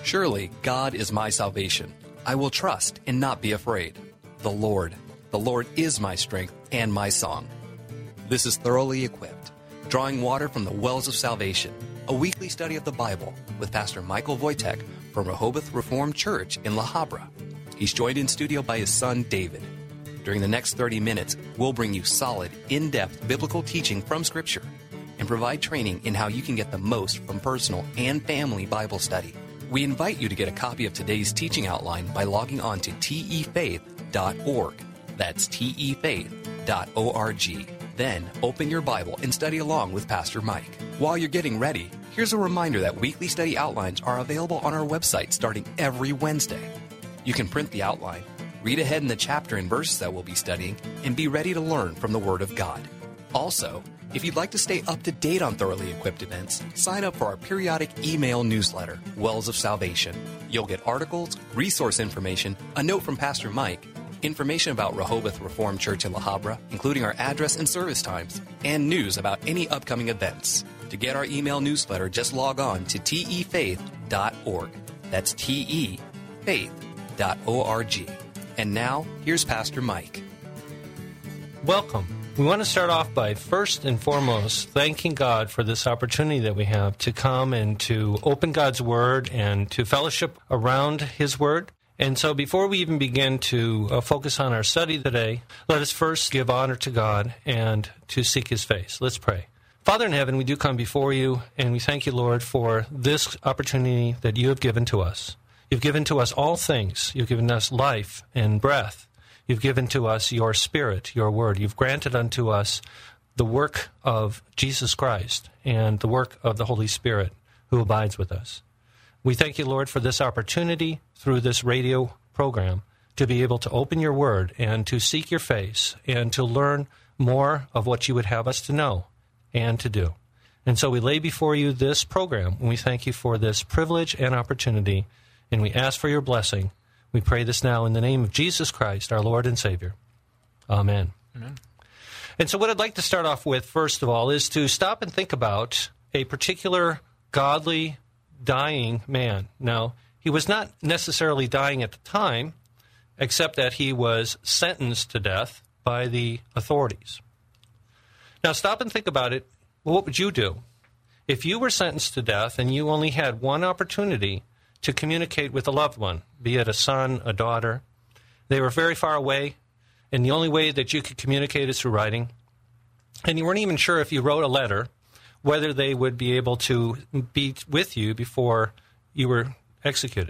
Surely God is my salvation. I will trust and not be afraid. The Lord is my strength and my song. This is Thoroughly Equipped, drawing water from the wells of salvation, a weekly study of the Bible with Pastor Michael Wojtek from Rehoboth Reformed Church in La Habra. He's joined in studio by his son, David. During the next 30 minutes, we'll bring you solid, in-depth biblical teaching from Scripture and provide training in how you can get the most from personal and family Bible study. We invite you to get a copy of today's teaching outline by logging on to tefaith.org. That's tefaith.org. Then open your Bible and study along with Pastor Mike. While you're getting ready, here's a reminder that weekly study outlines are available on our website starting every Wednesday. You can print the outline, read ahead in the chapter and verses that we'll be studying, and be ready to learn from the Word of God. Also, if you'd like to stay up to date on Thoroughly Equipped events, sign up for our periodic email newsletter, Wells of Salvation. You'll get articles, resource information, a note from Pastor Mike, information about Rehoboth Reformed Church in La Habra, including our address and service times, and news about any upcoming events. To get our email newsletter, just log on to tefaith.org. That's tefaith.org. And now, here's Pastor Mike. Welcome. We want to start off by first and foremost thanking God for this opportunity that we have to come and to open God's Word and to fellowship around His Word. And so before we even begin to focus on our study today, let us first give honor to God and to seek His face. Let's pray. Father in heaven, we do come before you, and we thank you, Lord, for this opportunity that you have given to us. You've given to us all things. You've given us life and breath. You've given to us your Spirit, your Word. You've granted unto us the work of Jesus Christ and the work of the Holy Spirit who abides with us. We thank you, Lord, for this opportunity through this radio program to be able to open your Word and to seek your face and to learn more of what you would have us to know and to do. And so we lay before you this program, and we thank you for this privilege and opportunity, and we ask for your blessing. We pray this now in the name of Jesus Christ, our Lord and Savior. Amen. Amen. And so what I'd like to start off with, first of all, is to stop and think about a particular godly, dying man. Now, he was not necessarily dying at the time, except that he was sentenced to death by the authorities. Now, stop and think about it. Well, what would you do? If you were sentenced to death and you only had one opportunity to communicate with a loved one, be it a son, a daughter. They were very far away, and the only way that you could communicate is through writing. And you weren't even sure if you wrote a letter, whether they would be able to be with you before you were executed.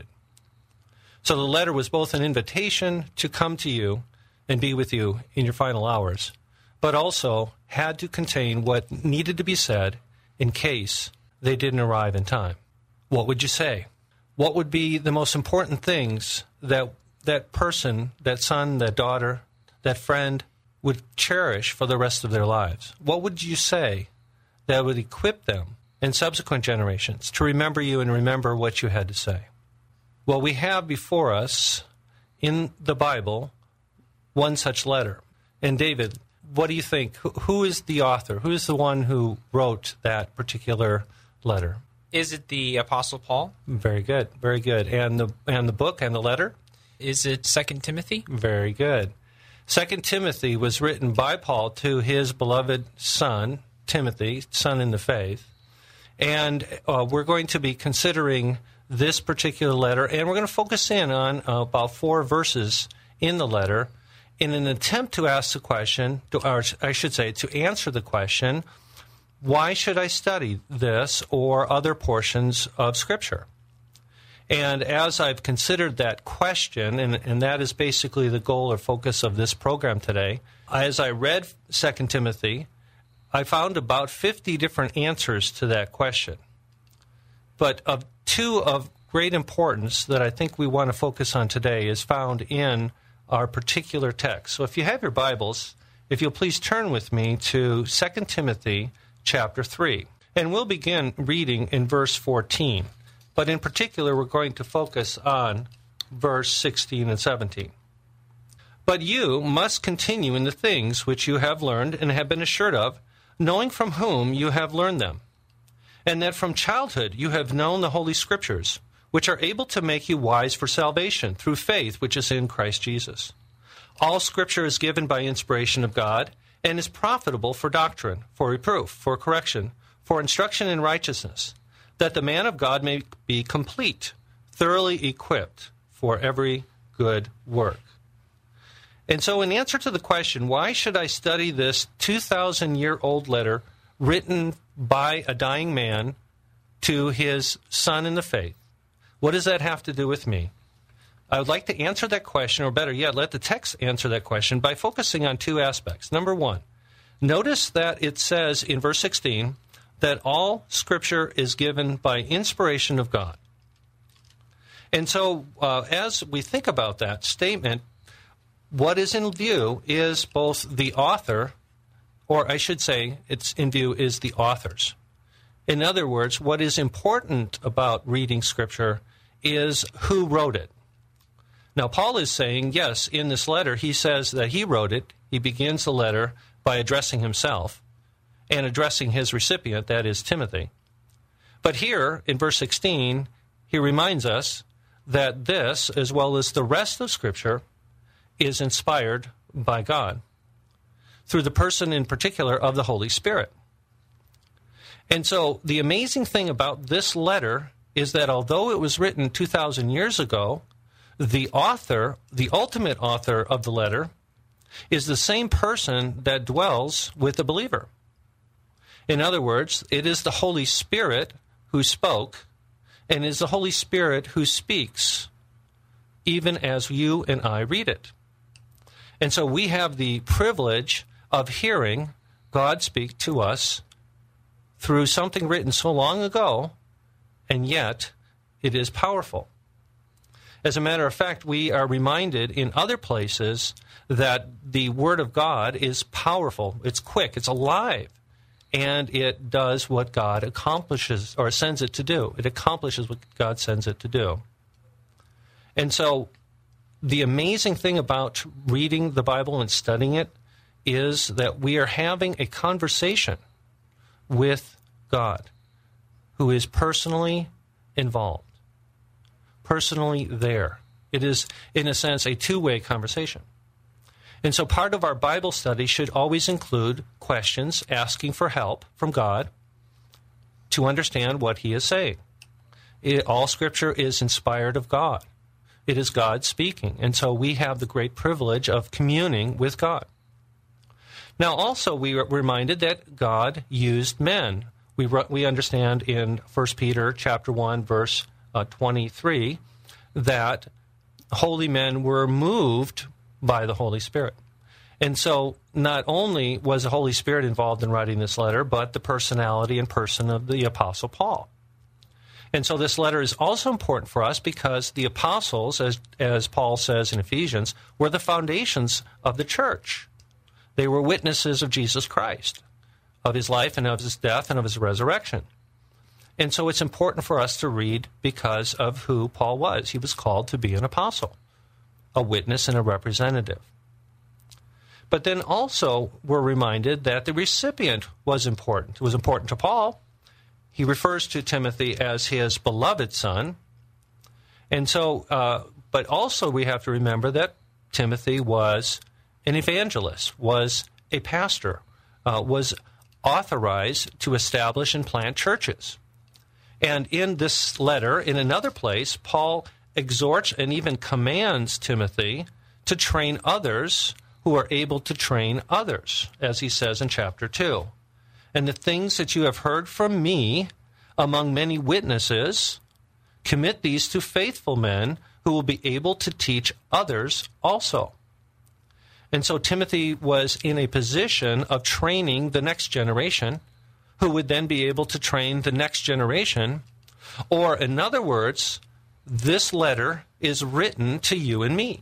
So the letter was both an invitation to come to you and be with you in your final hours, but also had to contain what needed to be said in case they didn't arrive in time. What would you say? What would be the most important things that that person, that son, that daughter, that friend would cherish for the rest of their lives? What would you say that would equip them in subsequent generations to remember you and remember what you had to say? Well, we have before us in the Bible one such letter. And David, what do you think? Who is the author? Who is the one who wrote that particular letter? Is it the Apostle Paul? Very good, very good. And the book and the letter? Is it 2 Timothy? Very good. 2 Timothy was written by Paul to his beloved son, Timothy, son in the faith. And we're going to be considering this particular letter, and we're going to focus in on about 4 verses in the letter in an attempt to ask the question, or I should say, to answer the question, why should I study this or other portions of Scripture? And as I've considered that question, and that is basically the goal or focus of this program today, as I read 2 Timothy, I found about 50 different answers to that question. But of 2 of great importance that I think we want to focus on today is found in our particular text. So if you have your Bibles, if you'll please turn with me to 2 Timothy chapter 3. And we'll begin reading in verse 14. But in particular, we're going to focus on verse 16 and 17. But you must continue in the things which you have learned and have been assured of, knowing from whom you have learned them, and that from childhood you have known the Holy Scriptures, which are able to make you wise for salvation through faith which is in Christ Jesus. All Scripture is given by inspiration of God and is profitable for doctrine, for reproof, for correction, for instruction in righteousness, that the man of God may be complete, thoroughly equipped for every good work. And so in answer to the question, why should I study this 2,000-year-old letter written by a dying man to his son in the faith? What does that have to do with me? I would like to answer that question, or better yet, let the text answer that question by focusing on two aspects. Number one, notice that it says in verse 16 that all Scripture is given by inspiration of God. And so as we think about that statement, what is in view is both the author, or I should say it's in view is the authors. In other words, what is important about reading Scripture is who wrote it. Now, Paul is saying, yes, in this letter, he says that he wrote it. He begins the letter by addressing himself and addressing his recipient, that is Timothy. But here, in verse 16, he reminds us that this, as well as the rest of Scripture, is inspired by God through the person in particular of the Holy Spirit. And so the amazing thing about this letter is that although it was written 2,000 years ago, the author, the ultimate author of the letter, is the same person that dwells with the believer. In other words, it is the Holy Spirit who spoke, and it is the Holy Spirit who speaks, even as you and I read it. And so we have the privilege of hearing God speak to us through something written so long ago, and yet it is powerful. As a matter of fact, we are reminded in other places that the Word of God is powerful, it's quick, it's alive, and it does what God accomplishes or sends it to do. It accomplishes what God sends it to do. And so the amazing thing about reading the Bible and studying it is that we are having a conversation with God, who is personally involved, personally there. It is, in a sense, a two-way conversation. And so part of our Bible study should always include questions asking for help from God to understand what He is saying. All Scripture is inspired of God. It is God speaking. And so we have the great privilege of communing with God. Now, also, we are reminded that God used men. We understand in 1 Peter chapter 1, verse 23, that holy men were moved by the Holy Spirit. And so not only was the Holy Spirit involved in writing this letter, but the personality and person of the Apostle Paul. And so this letter is also important for us because the apostles, as Paul says in Ephesians, were the foundations of the church. They were witnesses of Jesus Christ, of His life and of His death and of His resurrection. And so it's important for us to read because of who Paul was. He was called to be an apostle, a witness and a representative. But then also we're reminded that the recipient was important. It was important to Paul. He refers to Timothy as his beloved son. And so, but also we have to remember that Timothy was an evangelist, was a pastor, was authorized to establish and plant churches. And in this letter, in another place, Paul exhorts and even commands Timothy to train others who are able to train others, as he says in chapter 2. And the things that you have heard from me among many witnesses, commit these to faithful men who will be able to teach others also. And so Timothy was in a position of training the next generation, who would then be able to train the next generation. Or in other words, this letter is written to you and me.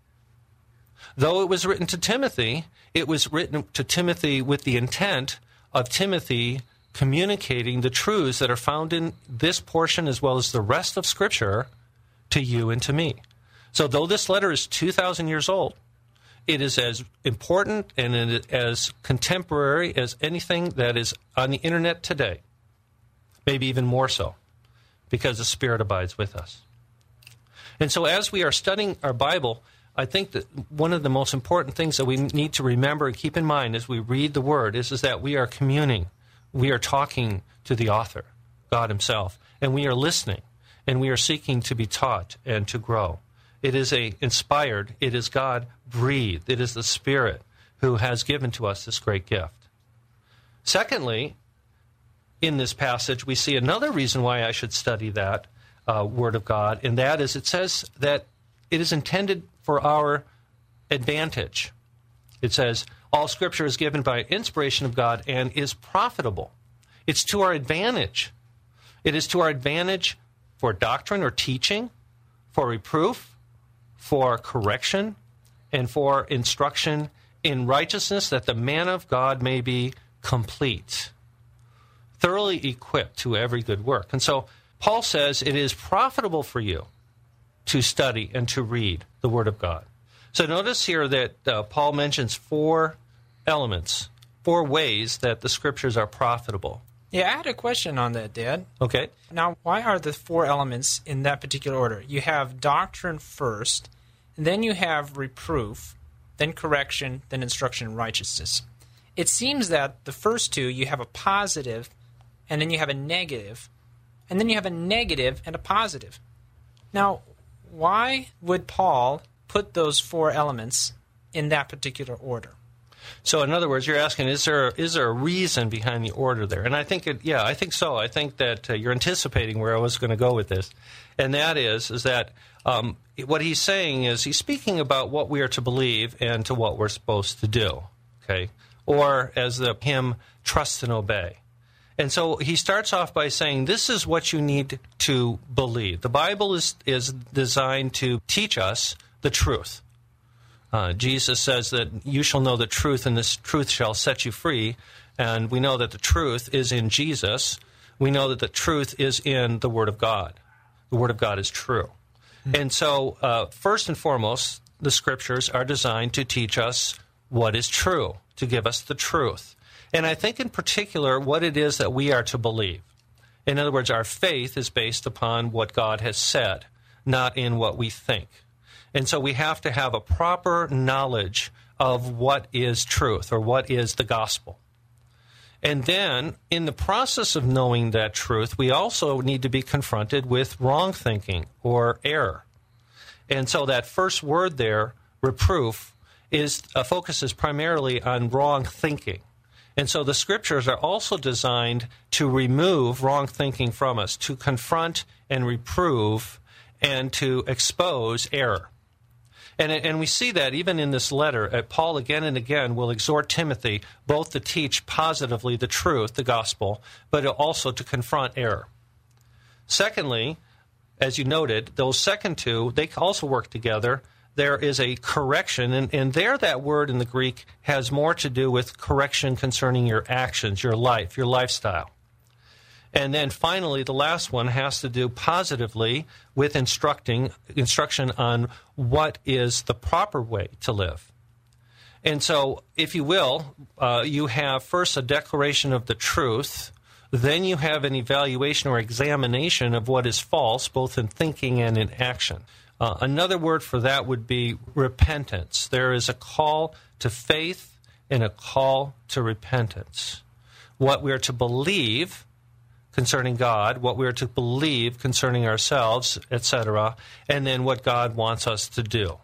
Though it was written to Timothy, it was written to Timothy with the intent of Timothy communicating the truths that are found in this portion as well as the rest of Scripture to you and to me. So though this letter is 2,000 years old, it is as important and as contemporary as anything that is on the internet today, maybe even more so, because the Spirit abides with us. And so as we are studying our Bible, I think that one of the most important things that we need to remember and keep in mind as we read the Word is that we are communing. We are talking to the author, God himself, and we are listening, and we are seeking to be taught and to grow. It is inspired, it is God-breathed, it is the Spirit who has given to us this great gift. Secondly, in this passage, we see another reason why I should study that Word of God, and that is it says that it is intended for our advantage. It says, all Scripture is given by inspiration of God and is profitable. It's to our advantage. It is to our advantage for doctrine or teaching, for reproof, for correction, and for instruction in righteousness, that the man of God may be complete, thoroughly equipped to every good work. And so Paul says it is profitable for you to study and to read the Word of God. So notice here that Paul mentions 4 elements, 4 ways that the Scriptures are profitable. Yeah, I had a question on that, Dad. Okay. Now, why are the 4 elements in that particular order? You have doctrine first, and then you have reproof, then correction, then instruction in righteousness. It seems that the first 2, you have a positive, and then you have a negative, and then you have a negative and a positive. Now, why would Paul put those 4 elements in that particular order? So, in other words, you're asking, is there a reason behind the order there? And I think, I think so. I think that you're anticipating where I was going to go with this. And that is that what he's saying is he's speaking about what we are to believe and to what we're supposed to do, okay? Or, as the hymn, trust and obey. And so he starts off by saying, this is what you need to believe. The Bible is designed to teach us the truth. Jesus says that you shall know the truth, and this truth shall set you free. And we know that the truth is in Jesus. We know that the truth is in the Word of God. The Word of God is true. Mm-hmm. And so, first and foremost, the Scriptures are designed to teach us what is true, to give us the truth. And I think in particular what it is that we are to believe. In other words, our faith is based upon what God has said, not in what we think. And so we have to have a proper knowledge of what is truth or what is the gospel. And then, in the process of knowing that truth, we also need to be confronted with wrong thinking or error. And so that first word there, reproof, focuses primarily on wrong thinking. And so the Scriptures are also designed to remove wrong thinking from us, to confront and reprove and to expose error. And we see that even in this letter, Paul again and again will exhort Timothy both to teach positively the truth, the gospel, but also to confront error. Secondly, as you noted, those second 2, they also work together. There is a correction, and there that word in the Greek has more to do with correction concerning your actions, your life, your lifestyle. And then finally, the last one has to do positively with instruction on what is the proper way to live. And so, if you will, you have first a declaration of the truth, then you have an evaluation or examination of what is false, both in thinking and in action. Another word for that would be repentance. There is a call to faith and a call to repentance. What we are to believe concerning God, what we are to believe concerning ourselves, etc., and then what God wants us to do.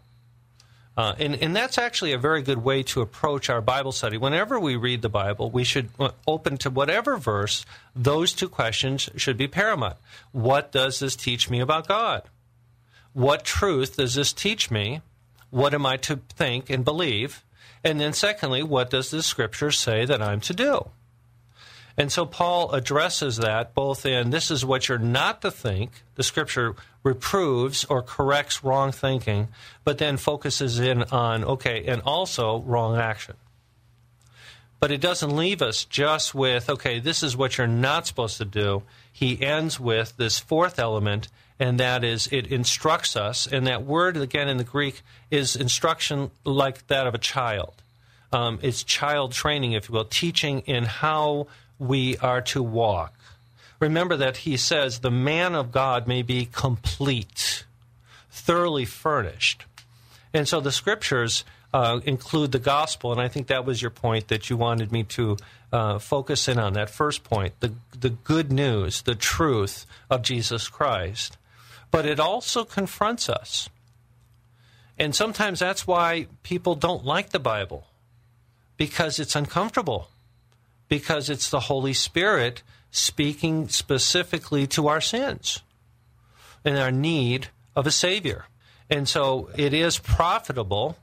And that's actually a very good way to approach our Bible study. Whenever we read the Bible, we should open to whatever verse. Those 2 questions should be paramount. What does this teach me about God? What truth does this teach me? What am I to think and believe? And then secondly, what does the Scripture say that I'm to do? And so Paul addresses that both in this is what you're not to think. The Scripture reproves or corrects wrong thinking, but then focuses in on, and also wrong action. But it doesn't leave us just with, this is what you're not supposed to do. He ends with this 4th element, and that is it instructs us. And that word, again, in the Greek, is instruction like that of a child. It's child training, if you will, teaching in how we are to walk. remember that he says the man of God may be complete, thoroughly furnished. And so the Scriptures include the gospel, and I think that was your point that you wanted me to focus in on, that first point, the good news, the truth of Jesus Christ. But it also confronts us. And sometimes that's why people don't like the Bible, because it's uncomfortable, because it's the Holy Spirit speaking specifically to our sins and our need of a Savior. And so it is profitable,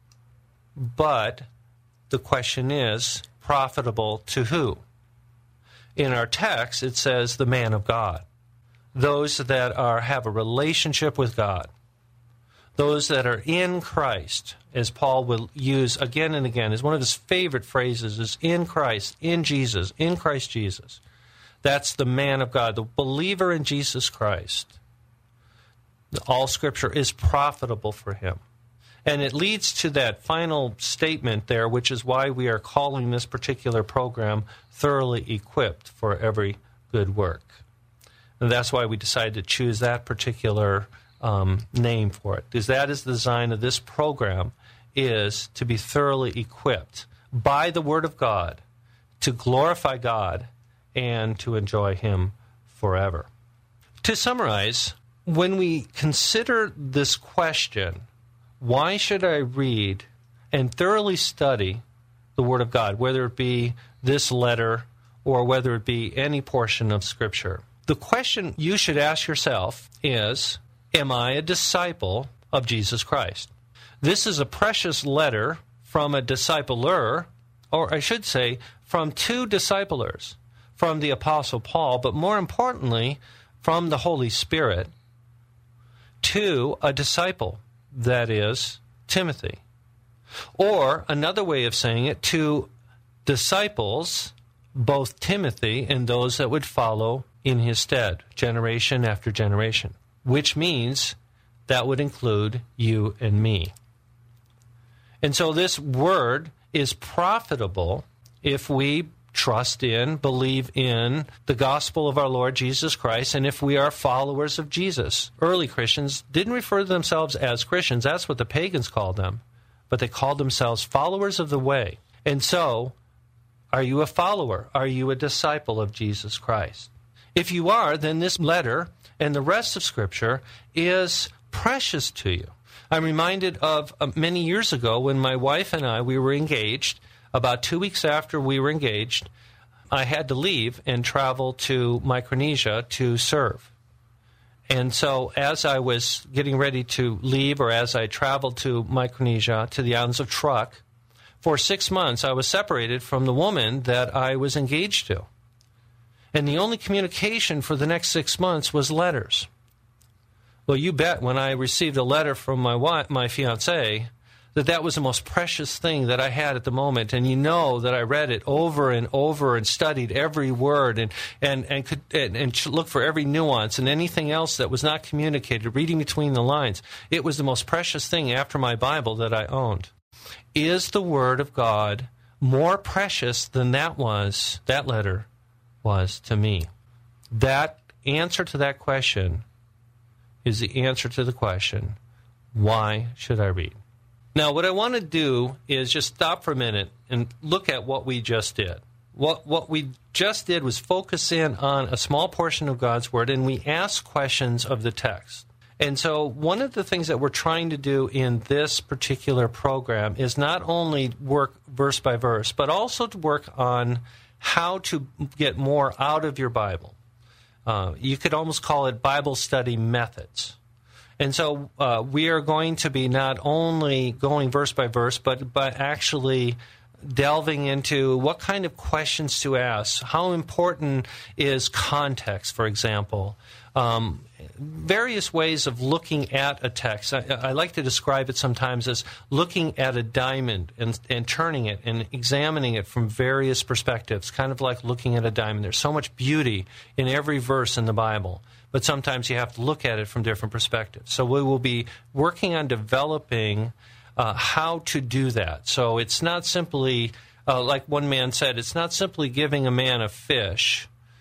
but the question is, profitable to who? In our text, it says the man of God. Those that have a relationship with God. Those that are in Christ, as Paul will use again and again, is one of his favorite phrases, is in Christ, in Jesus, in Christ Jesus. That's the man of God, the believer in Jesus Christ. All Scripture is profitable for him. And it leads to that final statement there, which is why we are calling this particular program Thoroughly Equipped for Every Good Work. And that's why we decided to choose that particular name for it, because that is the design of this program, is to be thoroughly equipped by the Word of God to glorify God and to enjoy Him forever. To summarize, when we consider this question, why should I read and thoroughly study the Word of God, whether it be this letter or whether it be any portion of Scripture? The question you should ask yourself is, am I a disciple of Jesus Christ? This is a precious letter from a discipler, or I should say, from two disciplers, from the Apostle Paul, but more importantly, from the Holy Spirit, to a disciple, that is, Timothy. Or, another way of saying it, to disciples, both Timothy and those that would follow in his stead, generation after generation, which means that would include you and me. And so this word is profitable if we trust in, believe in the gospel of our Lord Jesus Christ, and if we are followers of Jesus. Early Christians didn't refer to themselves as Christians. That's what the pagans called them. But they called themselves followers of the way. And so, are you a follower? Are you a disciple of Jesus Christ? If you are, then this letter and the rest of Scripture is precious to you. I'm reminded of many years ago when my wife and I, we were engaged. About 2 weeks after we were engaged, I had to leave and travel to Micronesia to serve. And so as I was getting ready to leave, or as I traveled to Micronesia, to the islands of Truk, for 6 months I was separated from the woman that I was engaged to. And the only communication for the next 6 months was letters. Well, you bet when I received a letter from my fiancée, that was the most precious thing that I had at the moment. And you know that I read it over and over and studied every word and look for every nuance and anything else that was not communicated, reading between the lines. It was the most precious thing after my Bible that I owned. Is the Word of God more precious than that letter was to me? That answer to that question is the answer to the question, why should I read? Now, what I want to do is just stop for a minute and look at what we just did. What we just did was focus in on a small portion of God's Word, and we asked questions of the text. And so one of the things that we're trying to do in this particular program is not only work verse by verse, but also to work on how to get more out of your Bible. You could almost call it Bible study methods. And so we are going to be not only going verse by verse, but actually delving into what kind of questions to ask. How important is context, for example? Various ways of looking at a text. I like to describe it sometimes as looking at a diamond and turning it and examining it from various perspectives, kind of like looking at a diamond. There's so much beauty in every verse in the Bible, but sometimes you have to look at it from different perspectives. So we will be working on developing how to do that. So it's not simply, like one man said, it's not simply giving a man a fish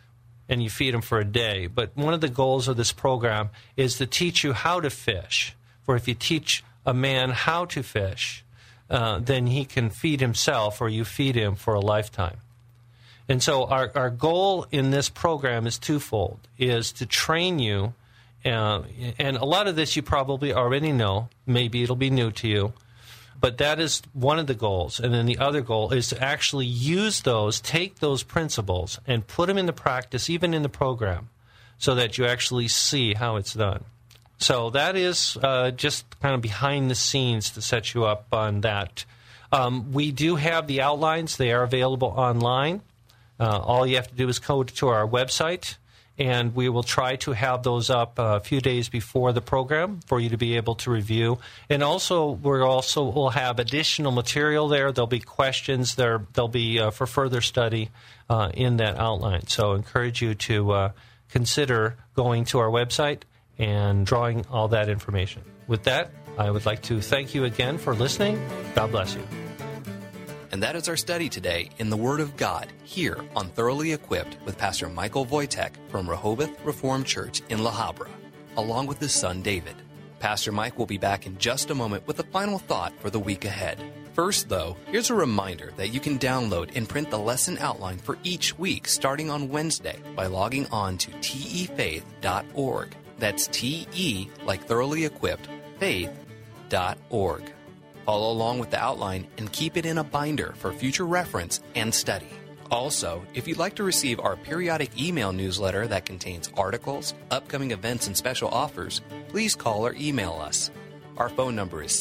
and you feed them for a day. But one of the goals of this program is to teach you how to fish. For if you teach a man how to fish, then he can feed himself, or you feed him for a lifetime. And so our goal in this program is twofold, is to train you, and a lot of this you probably already know. Maybe it'll be new to you. But that is one of the goals. And then the other goal is to actually use those, take those principles, and put them into practice, even in the program, so that you actually see how it's done. So that is just kind of behind the scenes to set you up on that. We do have the outlines. They are available online. All you have to do is go to our website, and we will try to have those up a few days before the program for you to be able to review. And also, we'll have additional material there. There'll be questions there. There'll be for further study in that outline. So I encourage you to consider going to our website and drawing all that information. With that, I would like to thank you again for listening. God bless you. And that is our study today in the Word of God here on Thoroughly Equipped with Pastor Michael Wojtek from Rehoboth Reformed Church in La Habra, along with his son David. Pastor Mike will be back in just a moment with a final thought for the week ahead. First, though, here's a reminder that you can download and print the lesson outline for each week starting on Wednesday by logging on to tefaith.org. That's T-E, like thoroughly equipped, faith.org. Follow along with the outline and keep it in a binder for future reference and study. Also, if you'd like to receive our periodic email newsletter that contains articles, upcoming events, and special offers, please call or email us. Our phone number is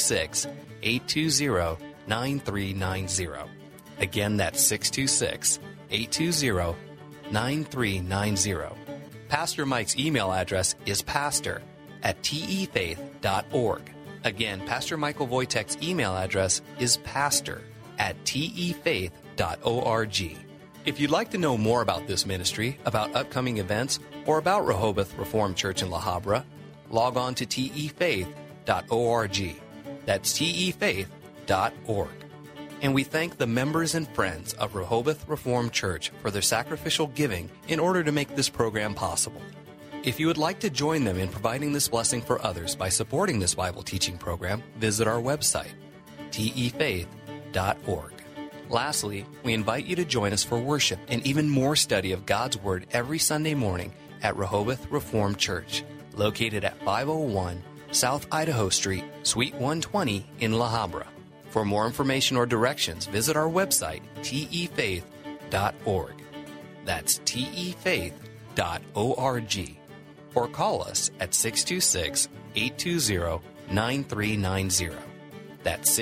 626-820-9390. Again, that's 626-820-9390. Pastor Mike's email address is pastor@tefaith.org. Again, Pastor Michael Wojtek's email address is pastor@tefaith.org. If you'd like to know more about this ministry, about upcoming events, or about Rehoboth Reformed Church in La Habra, log on to tefaith.org. That's tefaith.org. And we thank the members and friends of Rehoboth Reformed Church for their sacrificial giving in order to make this program possible. If you would like to join them in providing this blessing for others by supporting this Bible teaching program, visit our website, tefaith.org. Lastly, we invite you to join us for worship and even more study of God's Word every Sunday morning at Rehoboth Reformed Church, located at 501 South Idaho Street, Suite 120 in La Habra. For more information or directions, visit our website, tefaith.org. That's tefaith.org. Or call us at 626-820-9390. That's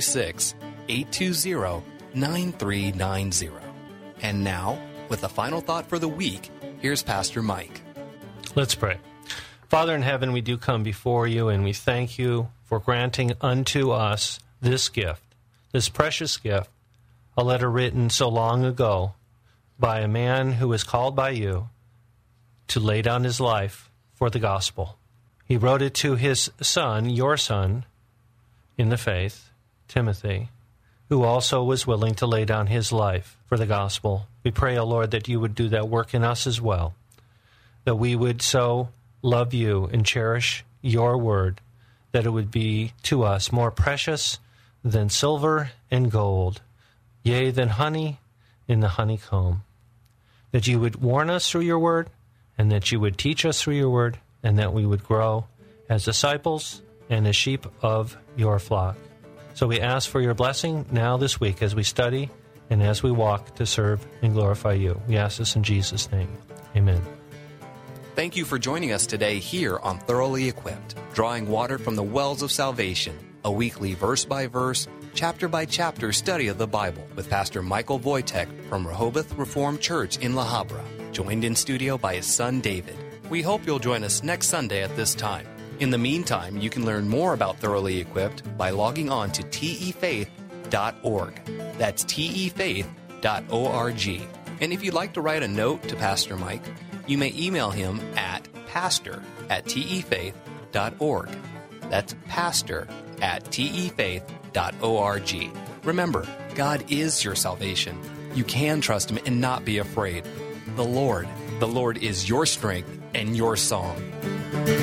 626-820-9390. And now, with a final thought for the week, here's Pastor Mike. Let's pray. Father in heaven, we do come before you, and we thank you for granting unto us this gift, this precious gift, a letter written so long ago by a man who was called by you to lay down his life for the gospel. He wrote it to his son, your son, in the faith, Timothy, who also was willing to lay down his life for the gospel. We pray, O Lord, that you would do that work in us as well, that we would so love you and cherish your word, that it would be to us more precious than silver and gold, yea, than honey in the honeycomb, that you would warn us through your word, and that you would teach us through your word, and that we would grow as disciples and as sheep of your flock. So we ask for your blessing now this week as we study and as we walk to serve and glorify you. We ask this in Jesus' name. Amen. Thank you for joining us today here on Thoroughly Equipped, drawing water from the wells of salvation, a weekly verse-by-verse, chapter-by-chapter study of the Bible with Pastor Michael Wojtek from Rehoboth Reformed Church in La Habra, joined in studio by his son David. We hope you'll join us next Sunday at this time. In the meantime, you can learn more about Thoroughly Equipped by logging on to tefaith.org. That's tefaith.org. And if you'd like to write a note to Pastor Mike, you may email him at pastor@tefaith.org. That's pastor@tefaith.org. Remember, God is your salvation. You can trust him and not be afraid. The Lord The Lord is your strength and your song.